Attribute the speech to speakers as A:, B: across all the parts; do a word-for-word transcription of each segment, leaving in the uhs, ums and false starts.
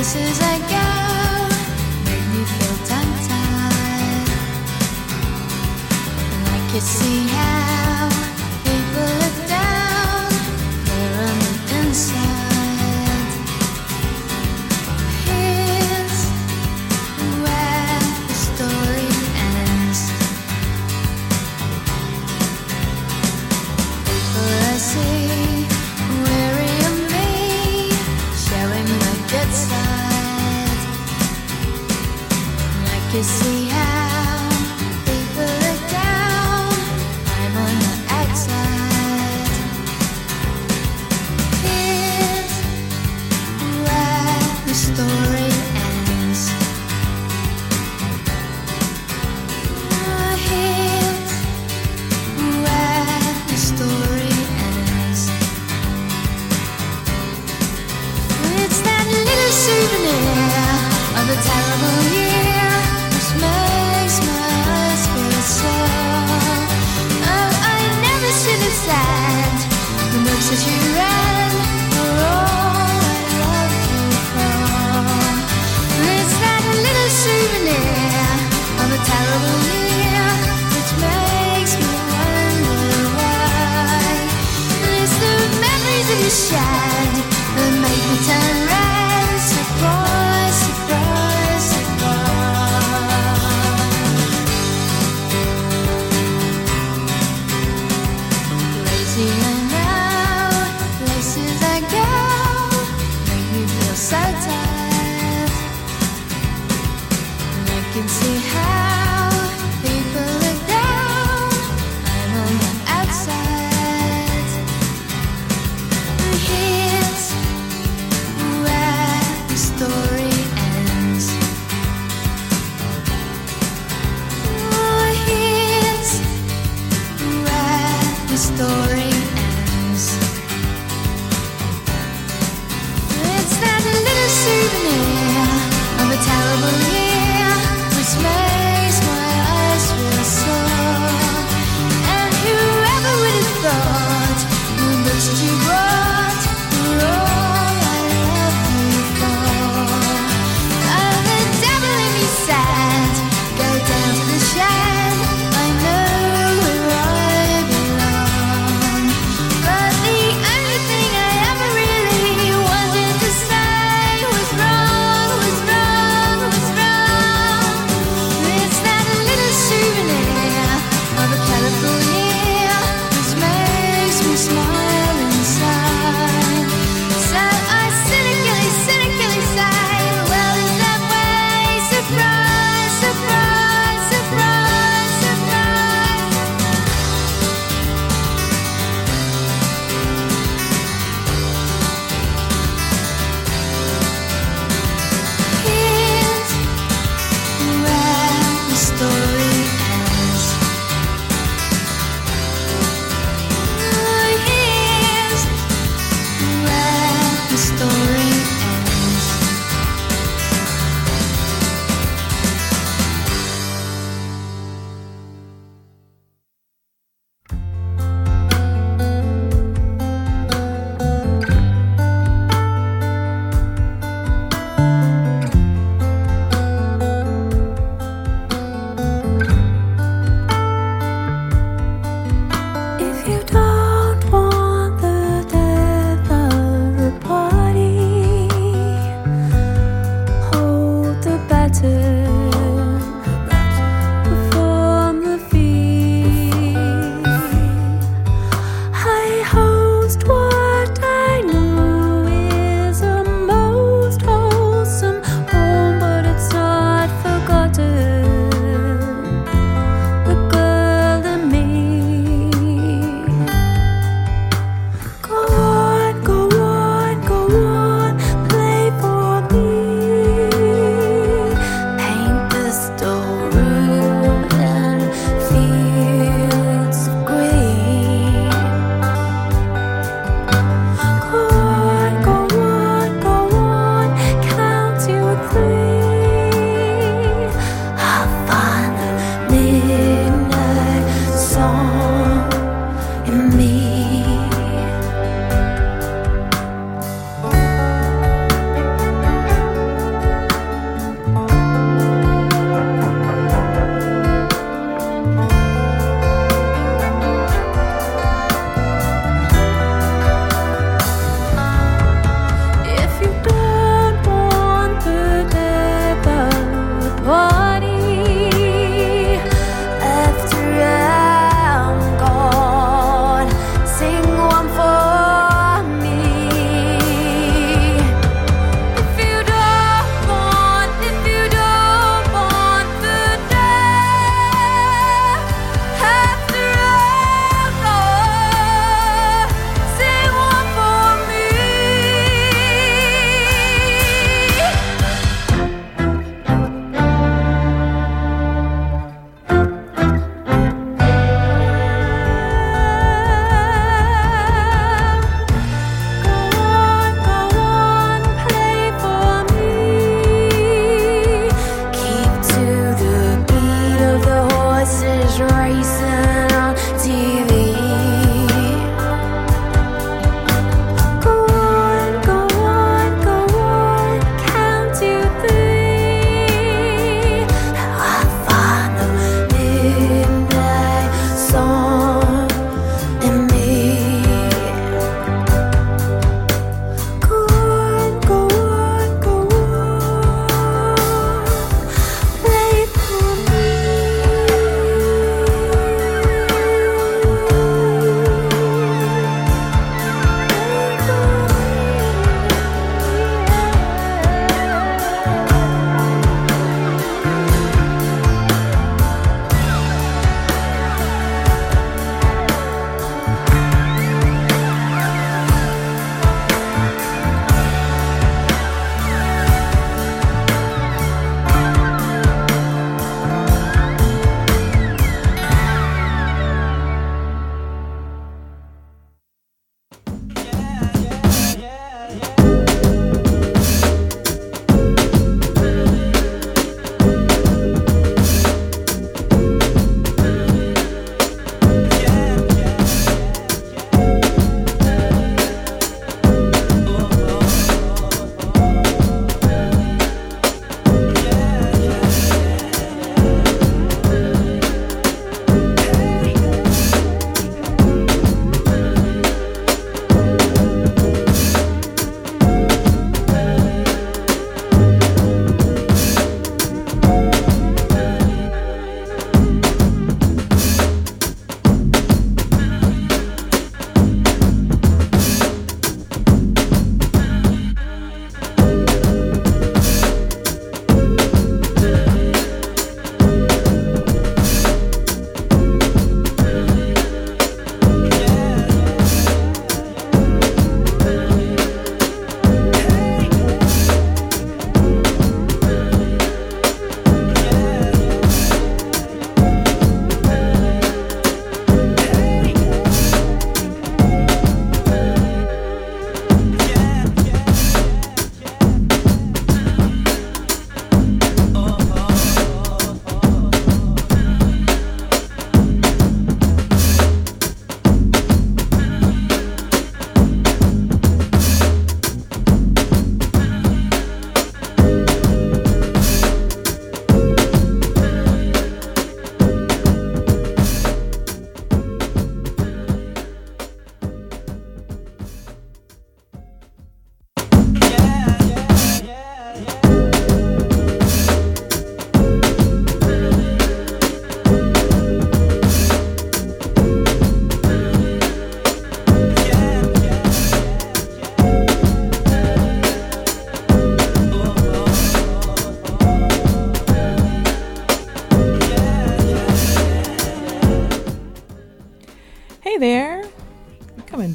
A: places I go make me feel tongue-tied. And I can see how people look down there on the inside. Here's where the story ends. People I see weary of me, showing my good side. And I can see how people look down, I'm on the outside. Here's where the story ends. Oh, here's where the story ends. It's that little souvenir of a terrible year which makes my eyes feel sore. Oh, I never should have said the books that you read were all I loved you for. It's that little souvenir of a terrible year which makes me wonder why. And it's the memories of you shed that make me turn red. Surprise, surprise, surprise. Crazy I know, places I go make me feel so tired. And I can see how people look down, I'm on the outside. And here's where the story ends. Oh, here's where the story ends. It's that little souvenir of a terrible year which made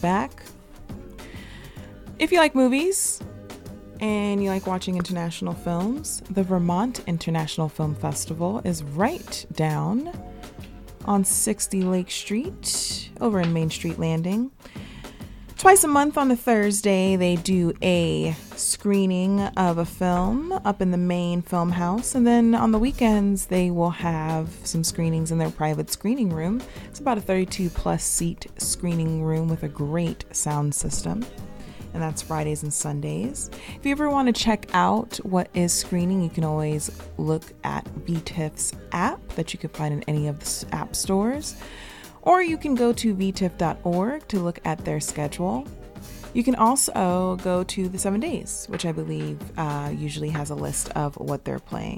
B: back. If you like movies and you like watching international films, the Vermont International Film Festival is right down on sixty Lake Street over in Main Street Landing. Twice a month on a Thursday, they do a screening of a film up in the main film house. And then on the weekends, they will have some screenings in their private screening room. It's about a thirty-two plus seat screening room with a great sound system. And that's Fridays and Sundays. If you ever want to check out what is screening, you can always look at V T I F's app that you can find in any of the app stores. Or you can go to v t i f dot org to look at their schedule. You can also go to the Seven Days, which I believe uh, usually has a list of what they're playing.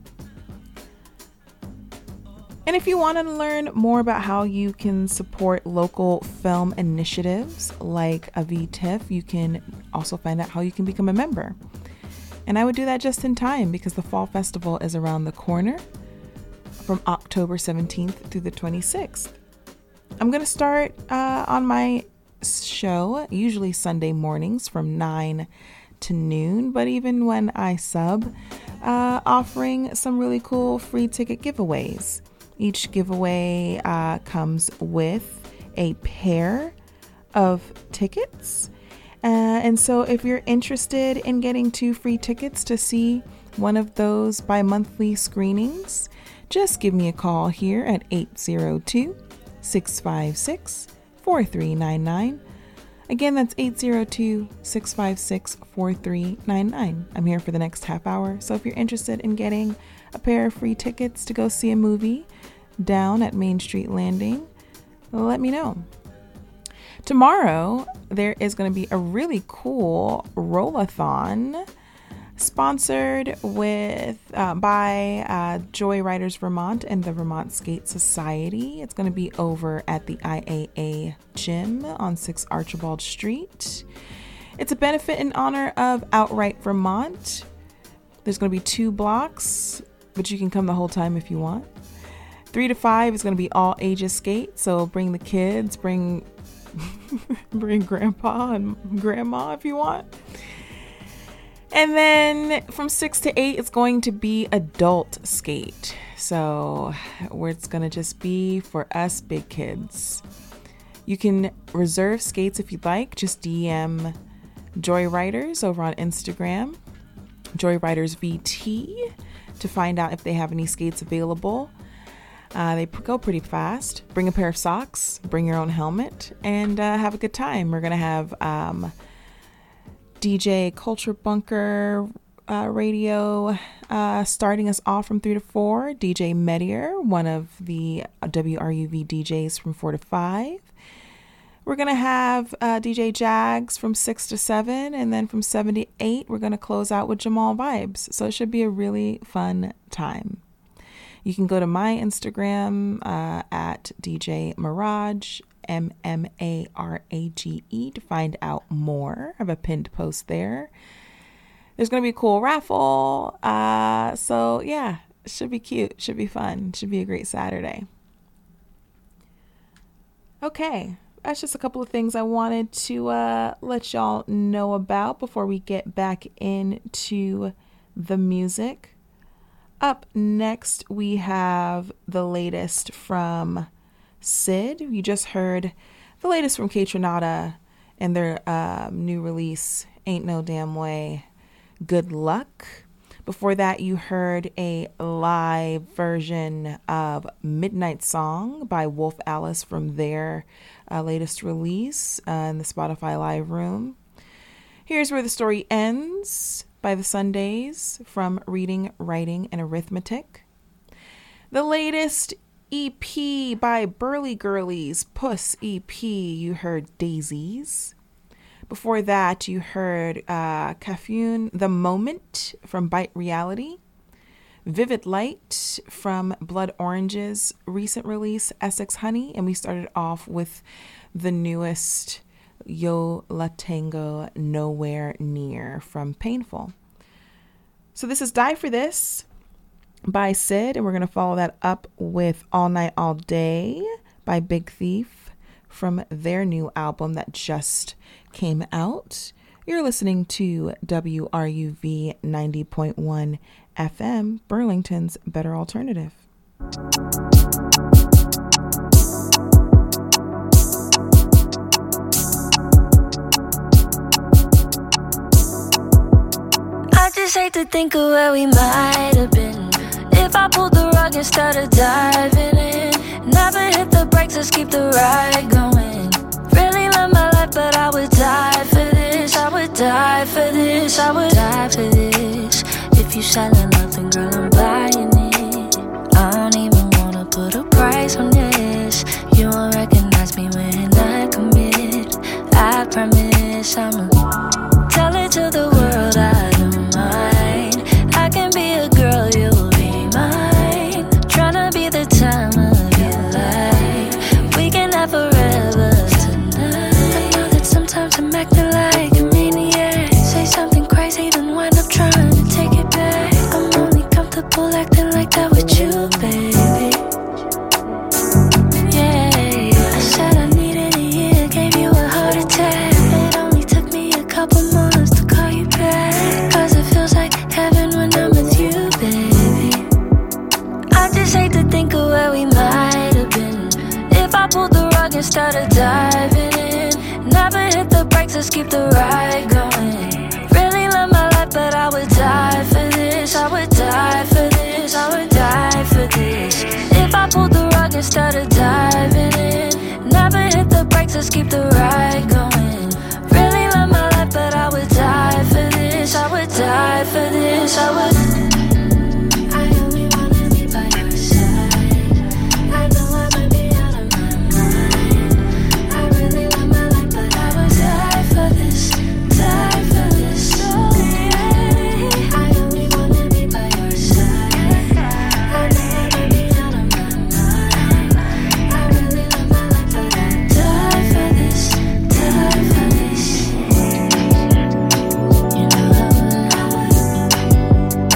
B: And if you want to learn more about how you can support local film initiatives like a V T I F, you can also find out how you can become a member. And I would do that just in time because the Fall Festival is around the corner from October seventeenth through the twenty-sixth. I'm going to start uh, on my show, usually Sunday mornings from nine to noon, but even when I sub, uh, offering some really cool free ticket giveaways. Each giveaway uh, comes with a pair of tickets. Uh, and so if you're interested in getting two free tickets to see one of those bi-monthly screenings, just give me a call here at eight zero two, six five six, four three nine nine. Again, that's eight zero two, six five six, four three nine nine. I'm here for the next half hour, so if you're interested in getting a pair of free tickets to go see a movie down at Main Street Landing, let me know. Tomorrow, there is going to be a really cool roll-a-thon sponsored with uh, by uh, Joy Riders Vermont and the Vermont Skate Society. It's going to be over at the I A A gym on six Archibald Street. It's a benefit in honor of Outright Vermont. There's going to be two blocks, but you can come the whole time if you want. Three to five is going to be all ages skate, so bring the kids, bring bring grandpa and grandma if you want. And then from six to eight, it's going to be adult skate. So where it's going to just be for us big kids. You can reserve skates if you'd like. Just D M Joy Riders over on Instagram, Joy Riders V T, to find out if they have any skates available. Uh, they go pretty fast. Bring a pair of socks, bring your own helmet, and uh, have a good time. We're going to have um, D J Culture Bunker uh, Radio uh, starting us off from three to four. D J Medier, one of the W R U V D Js from four to five. We're going to have uh, D J Jags from six to seven, and then from seven to eight, we're going to close out with Jamal Vibes. So it should be a really fun time. You can go to my Instagram uh, at D J Mirage, M M A R A G E, to find out more. I have a pinned post there. There's going to be a cool raffle. Uh, so, yeah, it should be cute. Should be fun. Should be a great Saturday. Okay, that's just a couple of things I wanted to uh, let y'all know about before we get back into the music. Up next, we have the latest from Syd. You just heard the latest from Kaytranada and their um, new release, Ain't No Damn Way, Good Luck. Before that, you heard a live version of Midnight Song by Wolf Alice from their uh, latest release uh, in the Spotify Live Room. Here's Where the Story Ends by the Sundays from Reading, Writing, and Arithmetic. The latest E P by Burly Girlies, Puss E P, you heard Daisies. Before that, you heard uh, Cafune, The Moment from Bite Reality. Vivid Light from Blood Orange's recent release, Essex Honey. And we started off with the newest Yo La Tengo Nowhere Near from Painful. So this is Die For This by Syd, and we're going to follow that up with All Night All Day by Big Thief from their new album that just came out. You're listening to W R U V ninety point one F M, Burlington's Better Alternative.
C: I just hate to think of where we might have been if I pulled the rug and started diving in. Never hit the brakes, let's keep the ride going. Really love my life, but I would die for this. I would die for this. I would die for this. If you selling love, then girl, I'm buying it. I don't even wanna put a price on this. You won't recognize me when I commit. I promise I'ma tell it to the world I don't mind. I can be a girl, you'll be mine. Tryna be the time of your life. We can have forever tonight. I know that sometimes I'm acting like a maniac. Say something crazy, then wind up trying to take it back. I'm only comfortable acting like that with you, baby. Yeah, I said I needed a year, gave you a heart attack. It only took me a couple months to call you back. Cause it feels like heaven when I'm with you, baby. I just hate to think of where we might have been if I pulled the rug and started diving in. Never hit the brakes, let's keep the ride going. Really love my life, but I would die for this. I would die for this. I would die for this. If I pulled the rug and started diving in. Never hit the brakes, let's keep the ride going. Really love my life, but I would die for this. I would die for this. I would. I only wanna be by your side. I know I might be out of my mind. I really love my life, but I would die for this. Die for this. So yeah. I only wanna be by your side. I know I might be out of my mind. I really love my life, but I'd die for this. Die for this. You know I would.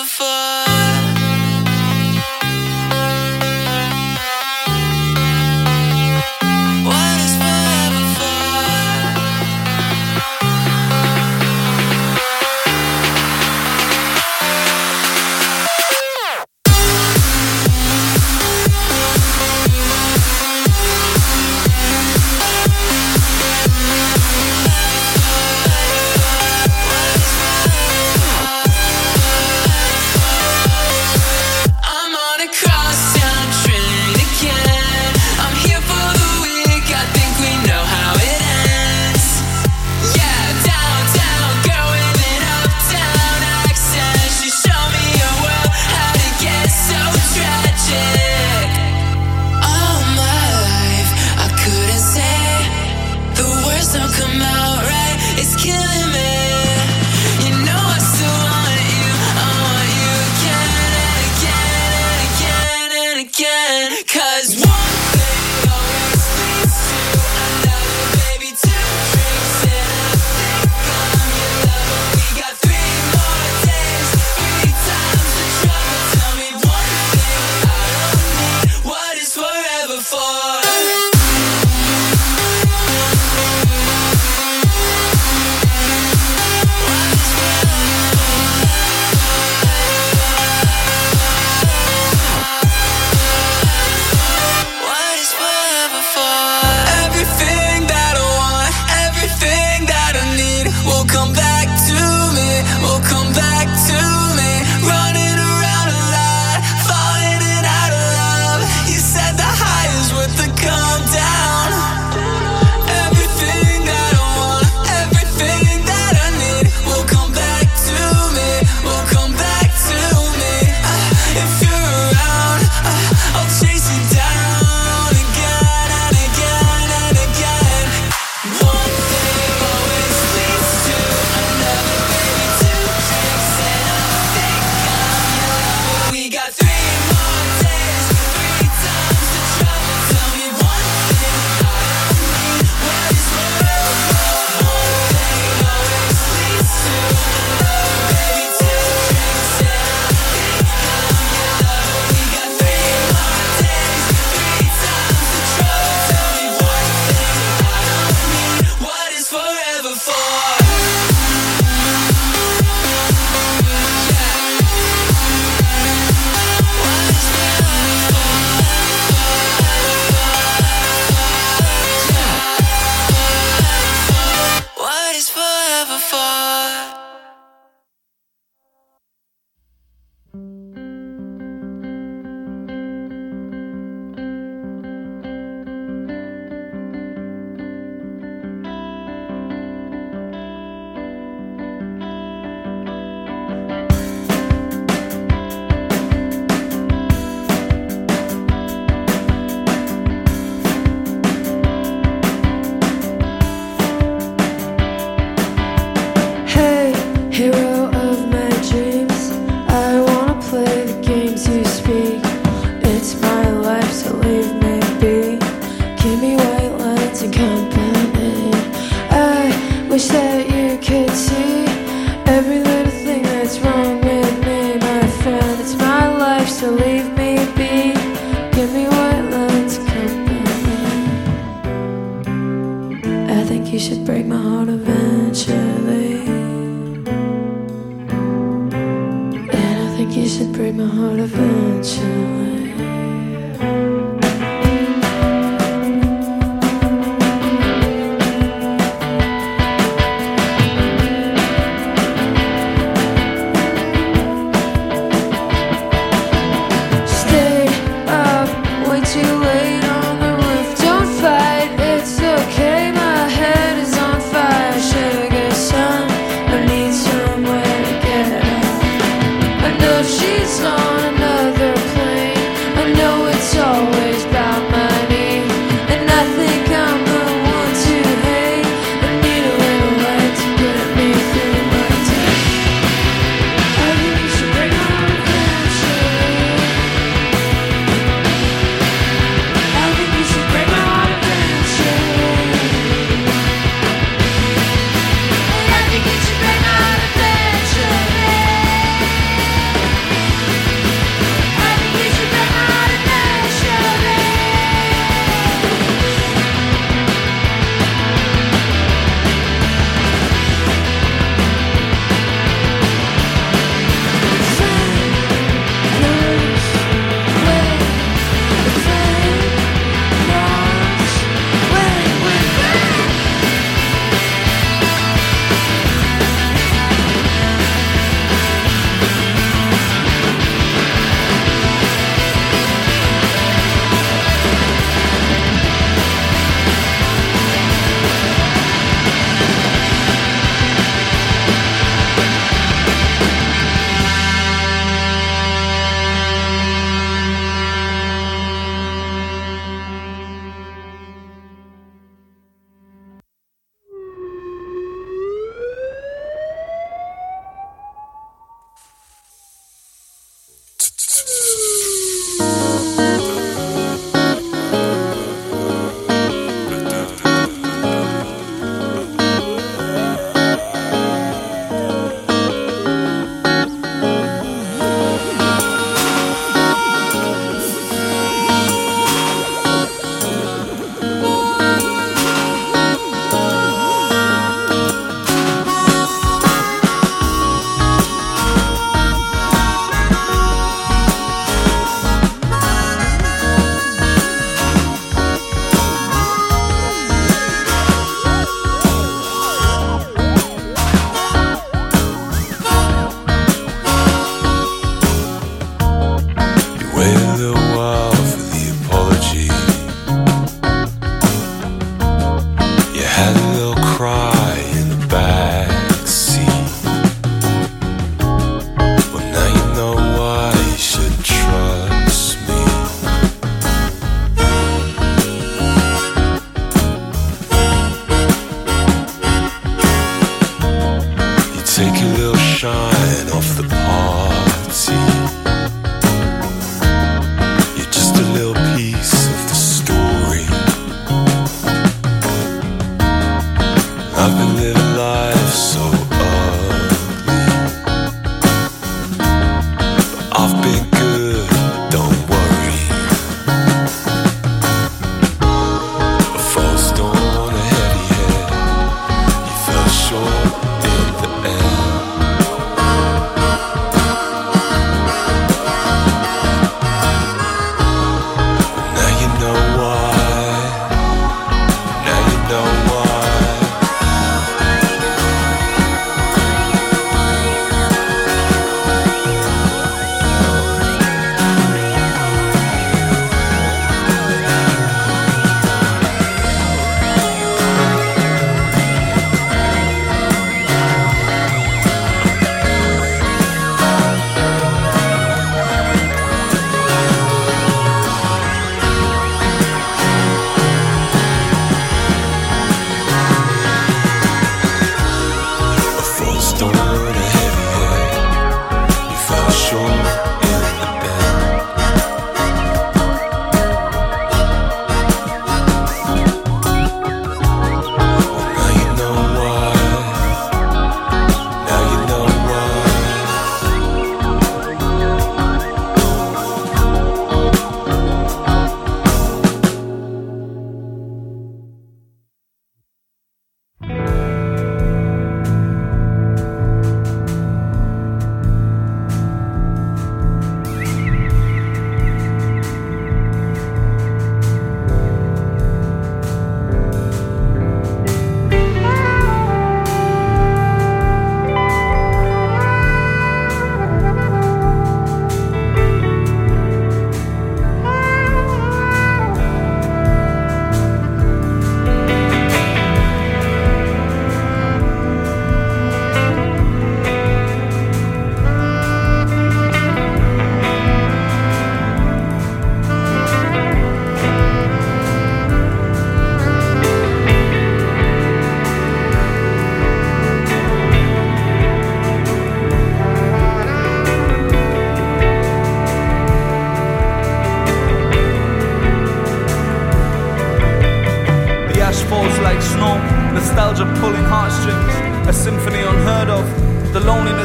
D: forever for? What is forever for? I'm on a crosstown train again. I'm here for the week, I think we know how it ends. Yeah, downtown girl with an uptown accent. She showed me a world, how'd it get so tragic? All my life I couldn't say, the words don't come out right, it's killing me. You know I still want you, I want you again and again and again and again. Cause one thing always leads to another, baby. Two drinks and I think I'm your lover. We got three more days, three times the trouble. Tell me one thing I don't need, what is forever for? What is forever for? Everything that I want, everything that I need will come back to me, will come back to me. Running around a lot, falling in out of love. You said the high is worth the come down. Everything that I want, everything that I need will come back to me, will come back to me. Uh, if you're around, uh, I'll chase you down again and again and again. One thing always leads to another, baby. Two drinks and I think I'm your lover. We got three more days, three times the trouble. Tell me one thing I don't need, what is forever for? One thing always leads to another, baby. Two drinks and I think I'm your lover. We got three more days, three times the trouble. Tell me one thing I don't need, what is forever for? What is forever for?
C: Hey, hero of my dreams, I wanna play the games you speak. It's my life, so leave me be. Give me white lines and company. I wish that you could see every little thing that's wrong with me, my friend. It's my life, so leave me be. Give me white lines and company. I think you should break my heart eventually. And I think you should break my heart eventually. Stay up way too late on the roof. Don't fight, it's okay. My head is on fire. Sugar sun, I need somewhere to get out. I know she's on another plane.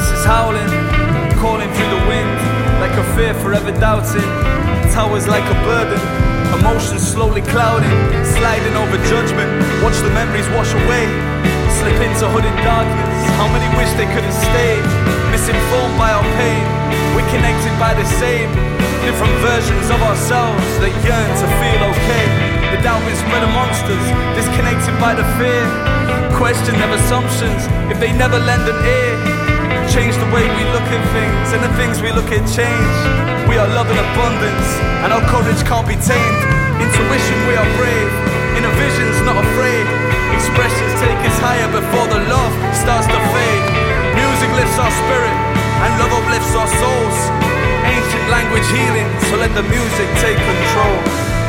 E: voices howling, calling through the wind, like a fear forever doubting. Towers like a burden, emotions slowly clouding, sliding over judgment. Watch the memories wash away, slip into hooded darkness. How many wish they could have stayed, misinformed by our pain. We're connected by the same, different versions of ourselves that yearn to feel okay. The doubt is spread amongst us, disconnected by the fear. Question their assumptions if they never lend an ear. Change the way we look at things, and the things we look at change. We are love in abundance, and our courage can't be tamed. Intuition, we are brave, inner visions not afraid. Expressions take us higher before the love starts to fade. Music lifts our spirit, and love uplifts our souls. Ancient language healing, so let the music take control.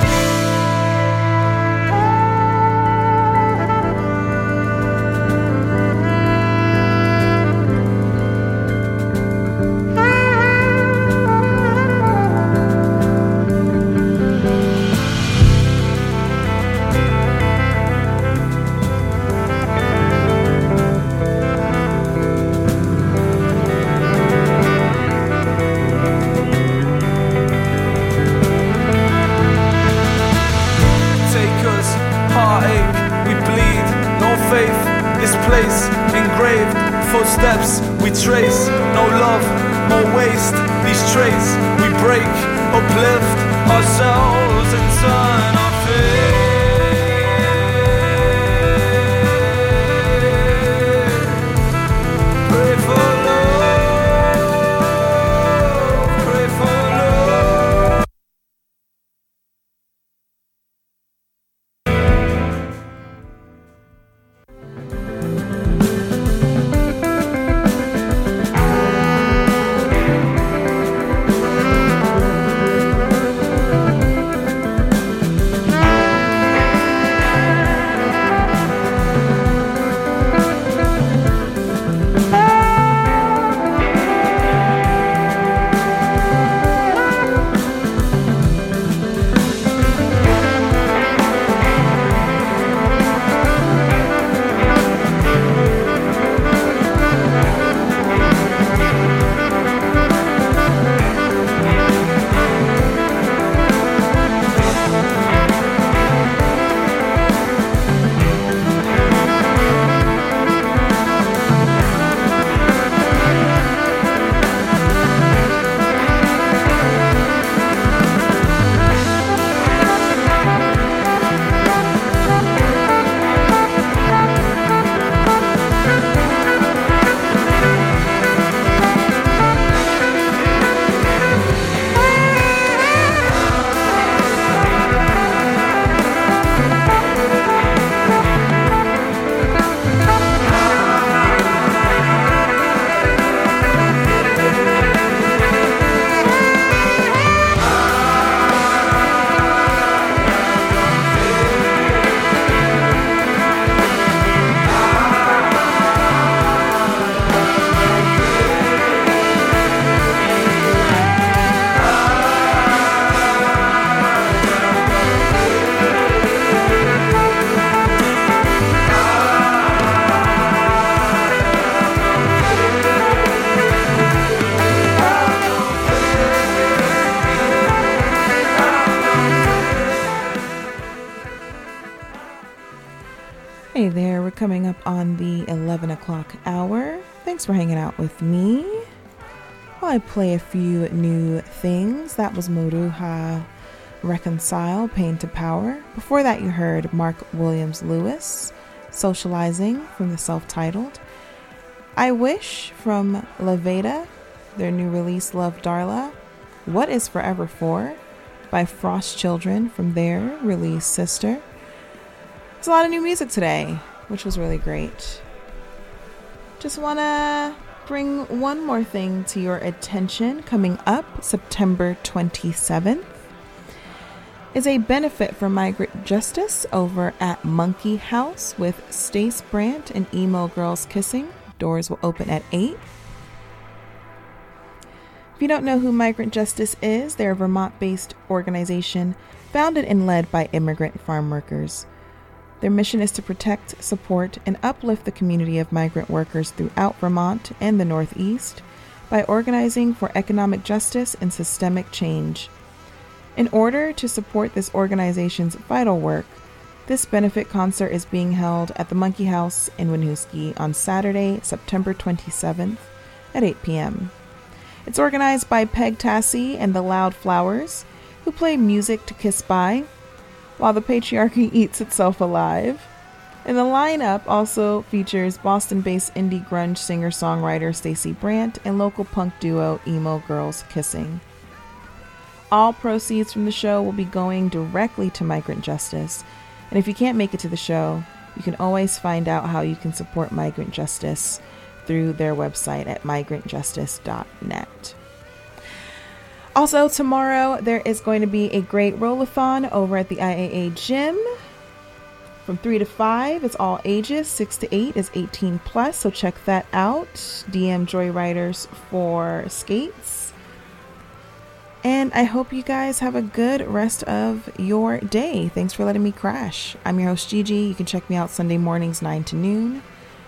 E: Footsteps we trace, no love, more waste. These traits we break, uplift ourselves and turn our fate. Pray for love, pray for love.
B: Hey there, we're coming up on the eleven o'clock hour. Thanks for hanging out with me while I play a few new things. That was Moruha Reconcile, Pain to Power. Before that, you heard Mark Williams Lewis, Socializing from the self-titled. I Wish from La Veda, their new release, Love Darla. What is Forever For by Frost Children from their release, Sister. There's a lot of new music today, which was really great. Just want to bring one more thing to your attention. Coming up September twenty-seventh is a benefit for migrant justice over at Monkey House with Stace Brandt and Emo Girls Kissing. Doors will open at eight. If you don't know who Migrant Justice is, they're a Vermont-based organization founded and led by immigrant farm workers. Their mission is to protect, support, and uplift the community of migrant workers throughout Vermont and the Northeast by organizing for economic justice and systemic change. In order to support this organization's vital work, this benefit concert is being held at the Monkey House in Winooski on Saturday, September twenty-seventh at eight p.m. It's organized by Peg Tassie and the Loud Flowers, who play music to kiss by, while the patriarchy eats itself alive. And the lineup also features Boston-based indie grunge singer-songwriter Stacey Brandt and local punk duo Emo Girls Kissing. All proceeds from the show will be going directly to migrant justice. And if you can't make it to the show, you can always find out how you can support migrant justice through their website at migrant justice dot net. Also, tomorrow there is going to be a great roll-a-thon over at the I A A gym from three to five. It's all ages. six to eight is eighteen plus, so check that out. D M Joyriders for skates. And I hope you guys have a good rest of your day. Thanks for letting me crash. I'm your host, Gigi. You can check me out Sunday mornings, nine to noon.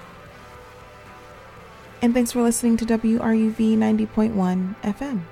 B: And thanks for listening to W R U V ninety point one F M.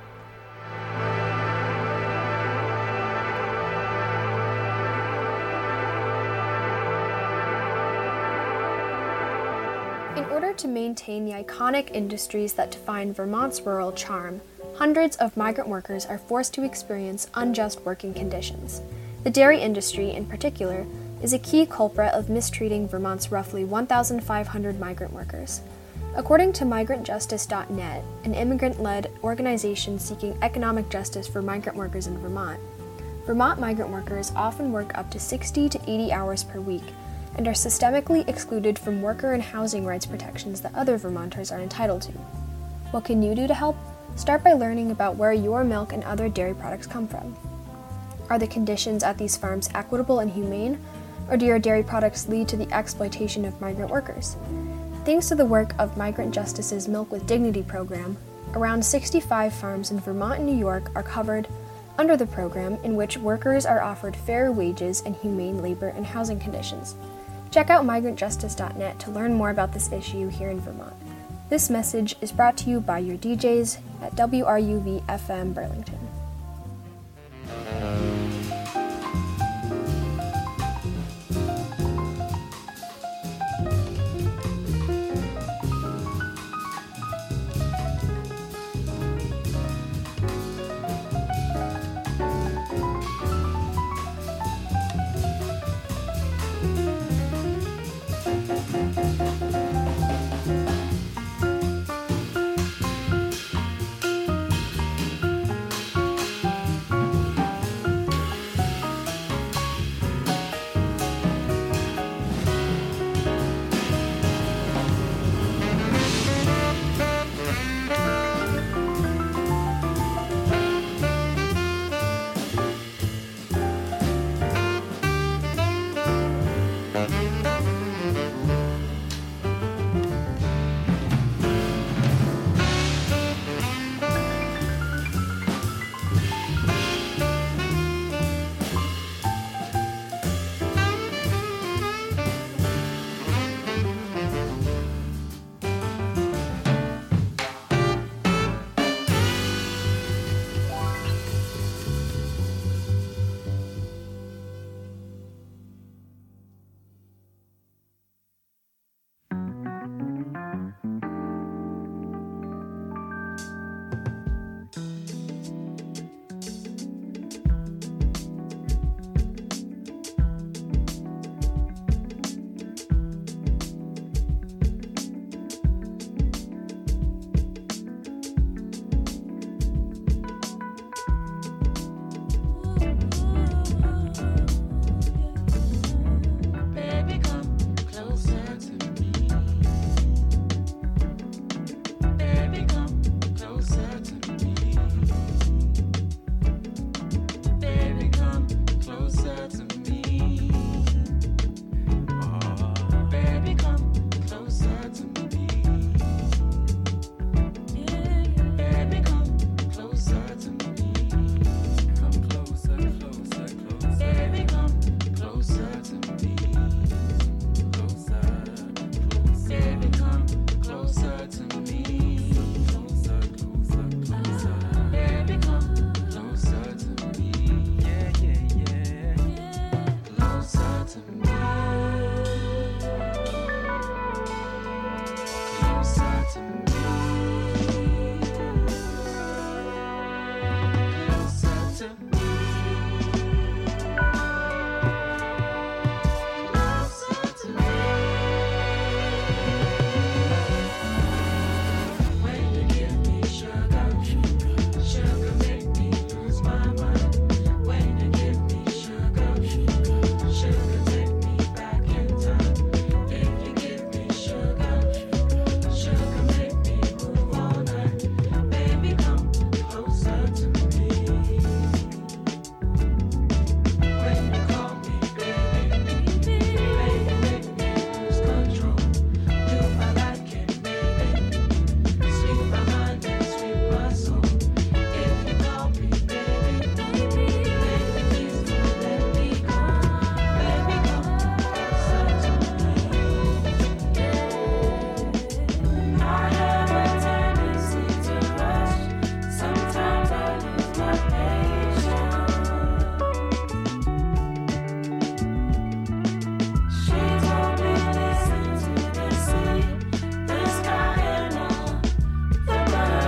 F: In order to maintain the iconic industries that define Vermont's rural charm, hundreds of migrant workers are forced to experience unjust working conditions. The dairy industry, in particular, is a key culprit of mistreating Vermont's roughly one thousand five hundred migrant workers. According to migrant justice dot net, an immigrant-led organization seeking economic justice for migrant workers in Vermont, Vermont migrant workers often work up to sixty to eighty hours per week and are systemically excluded from worker and housing rights protections that other Vermonters are entitled to. What can you do to help? Start by learning about where your milk and other dairy products come from. Are the conditions at these farms equitable and humane, or do your dairy products lead to the exploitation of migrant workers? Thanks to the work of Migrant Justice's Milk with Dignity program, around sixty-five farms in Vermont and New York are covered under the program, in which workers are offered fair wages and humane labor and housing conditions. Check out migrant justice dot net to learn more about this issue here in Vermont. This message is brought to you by your D Js at W R U V F M Burlington.